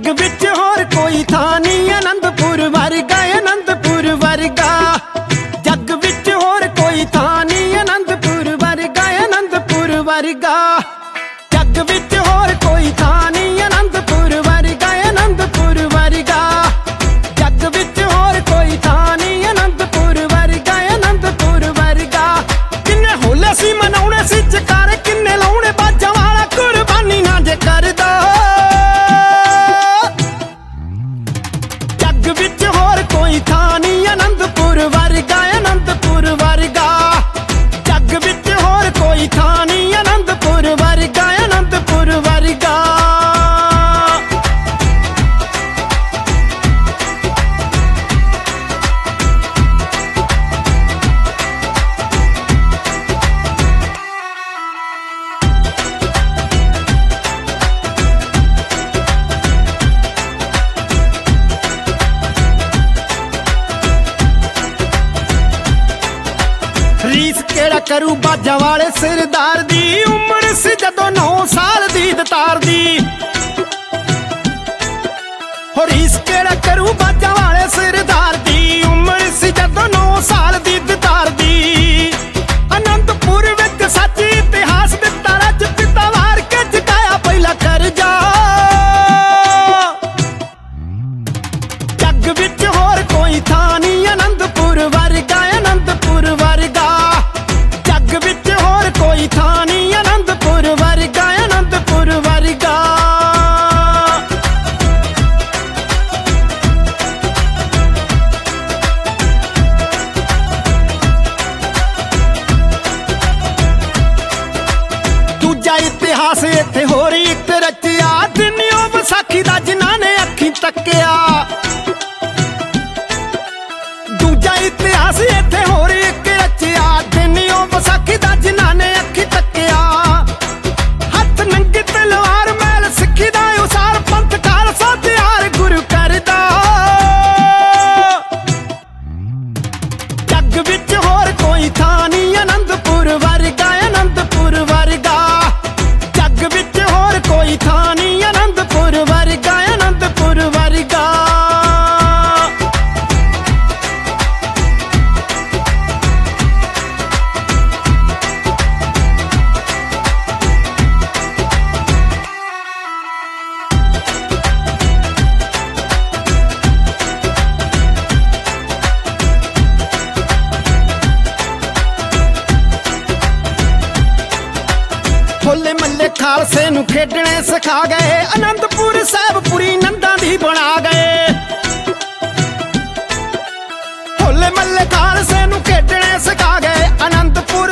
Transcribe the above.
जग विच होर कोई थां नहीं आनंदपुर वर्गा, आनंदपुर वर्गा। जग विच होर कोई थां नहीं आनंदपुर वर्गा, आनंदपुर वर्गा। जग विच होर कोई थां नहीं आनंदपुर वर्गा, आनंदपुर वर्गा। जग विच होर कोई थां नहीं आनंदपुर वर्गा, आनंदपुर वर्गा। किन्ने होले सी मनाउणे सी जकारे, किन्ने लाउणे बाजां वाला कुर्बानी ना जे करदा। जग विच होर कोई थां नहीं आनंदपुर वर्गा, आनंदपुर वर्गा। जग विच होर कोई थां नहीं आनंदपुर वर्गा, आनंदपुर वर्गा। रीस केड़ा करू बाजा वाले सिरदार दी, उम्र सी जदों 9 साल दी दतार दी। हो रीस केड़ा करू बाजा वाले सिरदार दी, उम्र सी जदों 9 साल दी दतार दी। आनंदपुर विच सच इतिहास दिता रच, पिता वार के चुकाया पहला करजा। जग विच होर कोई थां नहीं आनंदपुर वर्गा, आनंदपुर वर्गा। जग विच होर कोई थां नहीं आनंदपुर वर्गा, आनंदपुर वर्गा। दूजा इतिहास इत्थे होर इक रचिया, दिनियों विसाखी दा जिन्हां ने अखीं तक्किया। दूजा इतिहास इत्थे होर इक रचिया, दिनियों विसाखी दा जिन्हां ने अखीं तक्किया। हत्थ नंगी तलवार मैल सिक्खी दा उसार, पंथ खालसा त्यार गुरु करदा। जग विच होर कोई थां नहीं आनंदपुर वर्गा, आनंदपुर वर्गा। जग विच होर कोई थां नहीं आनंदपुर वर्गा, आनंदपुर वर्गा। होले मल्ले खालसे नूं खेडणे सिखा गए, आनंदपुर साहिब पुरी नंदा दी बना गए। होले मल्ले खालसे नूं खेडणे सिखा गए, आनंदपुर